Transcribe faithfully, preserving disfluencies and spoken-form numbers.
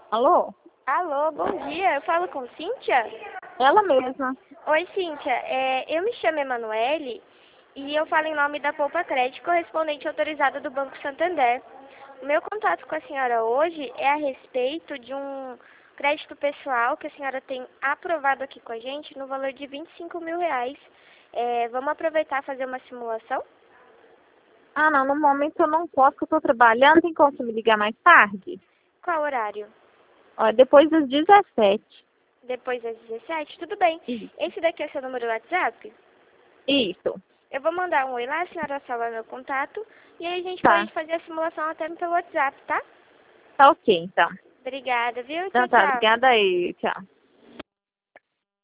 Alô? Alô, bom dia. Eu falo com Cíntia? Ela mesma. Oi, Cíntia. É, eu me chamo Emanuele e eu falo em nome da Poupa Crédito, correspondente autorizada do Banco Santander. O meu contato com a senhora hoje é a respeito de um crédito pessoal que a senhora tem aprovado aqui com a gente no valor de vinte e cinco mil reais. É, vamos aproveitar e fazer uma simulação? Ah, não, no momento eu não posso, porque eu estou trabalhando. Tem como você me ligar mais tarde? Qual horário? Ó, depois das dezessete. Depois das dezessete? Tudo bem. Isso. Esse daqui é seu número do WhatsApp? Isso. Eu vou mandar um oi lá, a senhora salva meu contato e aí a gente Tá. pode fazer a simulação até pelo WhatsApp, tá? Tá ok, então. Obrigada, viu? Então Tchau, tá, tchau. obrigada aí. Tchau.